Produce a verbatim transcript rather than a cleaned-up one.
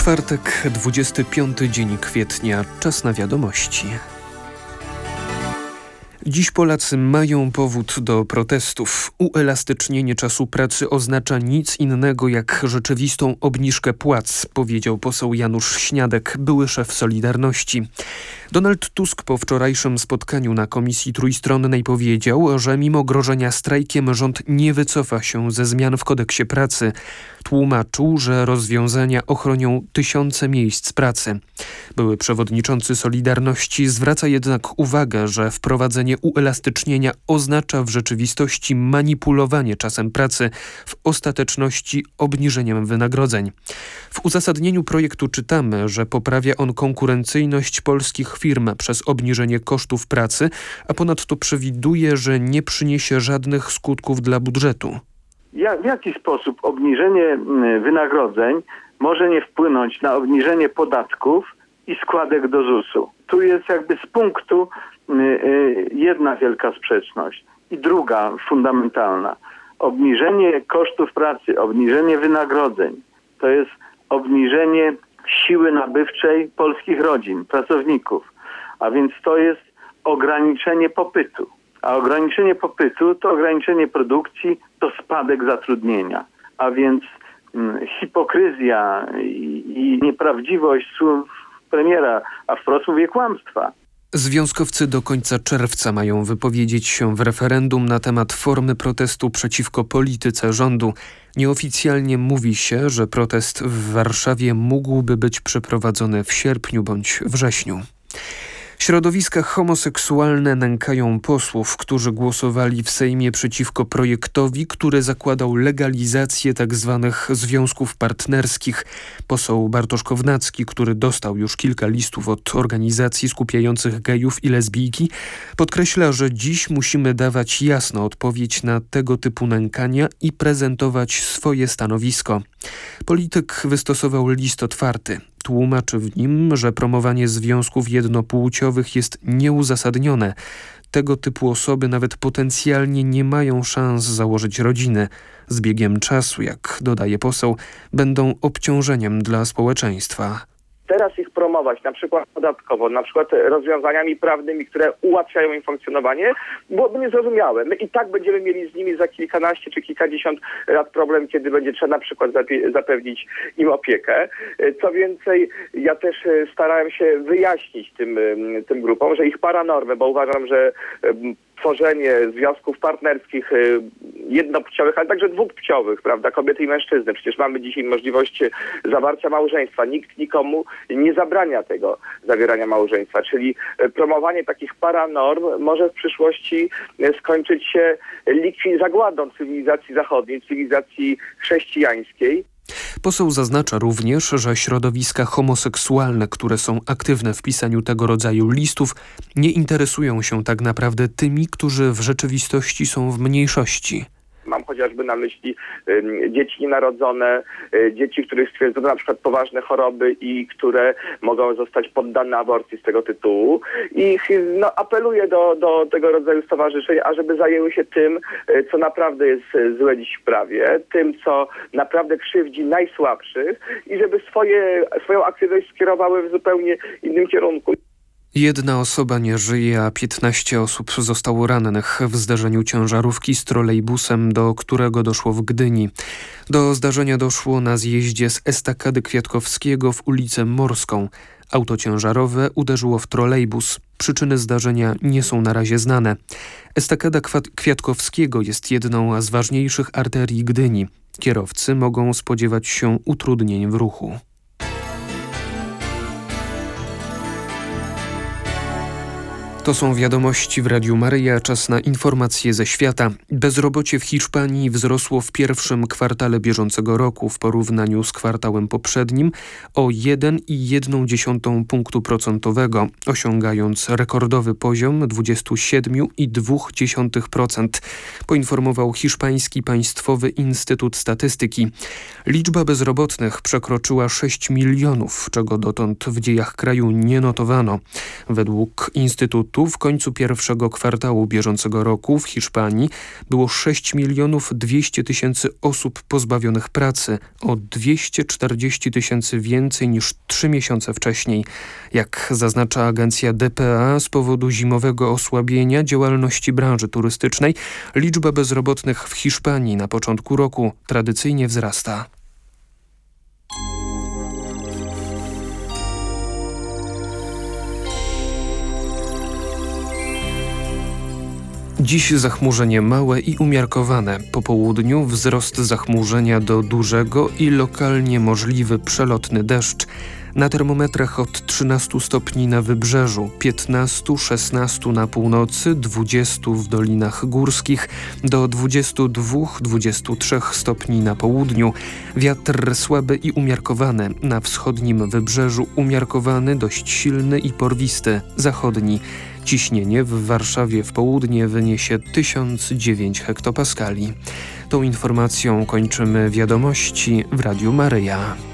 Czwartek, dwudziesty piąty dzień kwietnia. Czas na wiadomości. Dziś Polacy mają powód do protestów. Uelastycznienie czasu pracy oznacza nic innego jak rzeczywistą obniżkę płac, powiedział poseł Janusz Śniadek, były szef Solidarności. Donald Tusk po wczorajszym spotkaniu na Komisji Trójstronnej powiedział, że mimo grożenia strajkiem rząd nie wycofa się ze zmian w kodeksie pracy. Tłumaczył, że rozwiązania ochronią tysiące miejsc pracy. Były przewodniczący Solidarności zwraca jednak uwagę, że wprowadzenie uelastycznienia oznacza w rzeczywistości manipulowanie czasem pracy, w ostateczności obniżeniem wynagrodzeń. W uzasadnieniu projektu czytamy, że poprawia on konkurencyjność polskich firm przez obniżenie kosztów pracy, a ponadto przewiduje, że nie przyniesie żadnych skutków dla budżetu. Jak, w jaki sposób obniżenie wynagrodzeń może nie wpłynąć na obniżenie podatków i składek do zusu? Tu jest jakby z punktu jedna wielka sprzeczność i druga fundamentalna. Obniżenie kosztów pracy, obniżenie wynagrodzeń to jest obniżenie siły nabywczej polskich rodzin, pracowników, a więc to jest ograniczenie popytu. A ograniczenie popytu to ograniczenie produkcji, to spadek zatrudnienia. A więc hmm, hipokryzja i, i nieprawdziwość słów premiera, a wprost mówię kłamstwa. Związkowcy do końca czerwca mają wypowiedzieć się w referendum na temat formy protestu przeciwko polityce rządu. Nieoficjalnie mówi się, że protest w Warszawie mógłby być przeprowadzony w sierpniu bądź wrześniu. Środowiska homoseksualne nękają posłów, którzy głosowali w Sejmie przeciwko projektowi, który zakładał legalizację tzw. związków partnerskich. Poseł Bartosz Kownacki, który dostał już kilka listów od organizacji skupiających gejów i lesbijki, podkreśla, że dziś musimy dawać jasną odpowiedź na tego typu nękania i prezentować swoje stanowisko. Polityk wystosował list otwarty. Tłumaczy w nim, że promowanie związków jednopłciowych jest nieuzasadnione. Tego typu osoby nawet potencjalnie nie mają szans założyć rodziny. Z biegiem czasu, jak dodaje poseł, będą obciążeniem dla społeczeństwa. Teraz ich promować, na przykład podatkowo, na przykład rozwiązaniami prawnymi, które ułatwiają im funkcjonowanie, byłoby niezrozumiałe. My i tak będziemy mieli z nimi za kilkanaście czy kilkadziesiąt lat problem, kiedy będzie trzeba na przykład zapewnić im opiekę. Co więcej, ja też starałem się wyjaśnić tym, tym grupom, że ich paranormy, bo uważam, że tworzenie związków partnerskich jednopłciowych, ale także dwupłciowych, prawda, kobiety i mężczyzny. Przecież mamy dzisiaj możliwość zawarcia małżeństwa. Nikt nikomu nie zabrania tego zawierania małżeństwa, czyli promowanie takich paranorm może w przyszłości skończyć się likwid- zagładą cywilizacji zachodniej, cywilizacji chrześcijańskiej. Poseł zaznacza również, że środowiska homoseksualne, które są aktywne w pisaniu tego rodzaju listów, nie interesują się tak naprawdę tymi, którzy w rzeczywistości są w mniejszości. Mam chociażby na myśli y, dzieci nienarodzone, y, dzieci, których stwierdzono na przykład poważne choroby i które mogą zostać poddane aborcji z tego tytułu. I no, apeluję do, do tego rodzaju stowarzyszeń, ażeby zajęły się tym, y, co naprawdę jest złe dziś w prawie, tym, co naprawdę krzywdzi najsłabszych i żeby swoje, swoją aktywność skierowały w zupełnie innym kierunku. Jedna osoba nie żyje, a piętnaście osób zostało rannych w zdarzeniu ciężarówki z trolejbusem, do którego doszło w Gdyni. Do zdarzenia doszło na zjeździe z Estakady Kwiatkowskiego w ulicę Morską. Auto ciężarowe uderzyło w trolejbus. Przyczyny zdarzenia nie są na razie znane. Estakada Kwiatkowskiego jest jedną z ważniejszych arterii Gdyni. Kierowcy mogą spodziewać się utrudnień w ruchu. To są wiadomości w Radiu Maryja. Czas na informacje ze świata. Bezrobocie w Hiszpanii wzrosło w pierwszym kwartale bieżącego roku w porównaniu z kwartałem poprzednim o jeden i jedna dziesiąta punktu procentowego, osiągając rekordowy poziom dwadzieścia siedem i dwa dziesiąte procent, poinformował Hiszpański Państwowy Instytut Statystyki. Liczba bezrobotnych przekroczyła sześć milionów, czego dotąd w dziejach kraju nie notowano. Według Instytutu Instytutu w końcu pierwszego kwartału bieżącego roku w Hiszpanii było sześć milionów dwieście tysięcy osób pozbawionych pracy, o dwieście czterdzieści tysięcy więcej niż trzy miesiące wcześniej. Jak zaznacza agencja D P A, z powodu zimowego osłabienia działalności branży turystycznej liczba bezrobotnych w Hiszpanii na początku roku tradycyjnie wzrasta. Dziś zachmurzenie małe i umiarkowane. Po południu wzrost zachmurzenia do dużego i lokalnie możliwy przelotny deszcz. Na termometrach od trzynastu stopni na wybrzeżu, piętnastu szesnastu na północy, dwudziestu w dolinach górskich, do dwudziestu dwóch dwudziestu trzech stopni na południu. Wiatr słaby i umiarkowany, na wschodnim wybrzeżu umiarkowany, dość silny i porwisty, zachodni. Ciśnienie w Warszawie w południe wyniesie tysiąc dziewięć hektopaskali. Tą informacją kończymy wiadomości w Radiu Maryja.